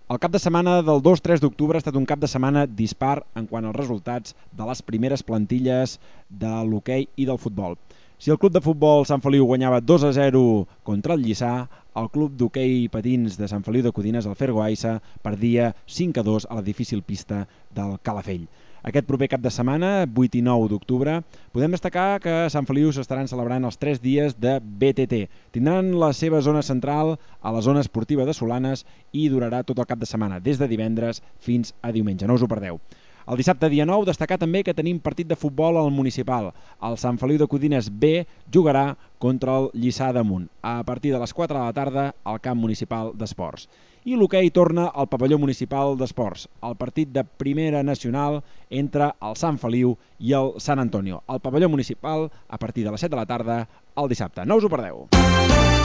El cap de setmana del 2-3 d'octubre ha estat un cap de setmana dispar en quant als resultats de les primeres plantilles de l'hoquei i del futbol. Si el club de futbol Sant Feliu guanyava 2-0 contra el Lliçà, el club d'hoquei patins de Sant Feliu de Codines, el Fergoaissa, perdia 5-2 a la difícil pista del Calafell. Aquest proper cap de setmana, 8 i 9 d'octubre, podem destacar que a Sant Feliu s'estaran celebrant els 3 dies de BTT. Tindran la seva zona central a la zona esportiva de Solanes i durarà tot el cap de setmana, des de divendres fins a diumenge. No us ho perdeu. El dissabte dia 9 destacar també que tenim partit de futbol al municipal. El Sant Feliu de Codines B jugarà contra el Lliçà d'Amunt a partir de les 4 de la tarda al camp municipal d'esports. I l'hoquei torna al pavelló municipal d'esports, el partit de primera nacional entre el Sant Feliu i el Sant Antonio. Al pavelló municipal a partir de les 7 de la tarda el dissabte. No us ho perdeu.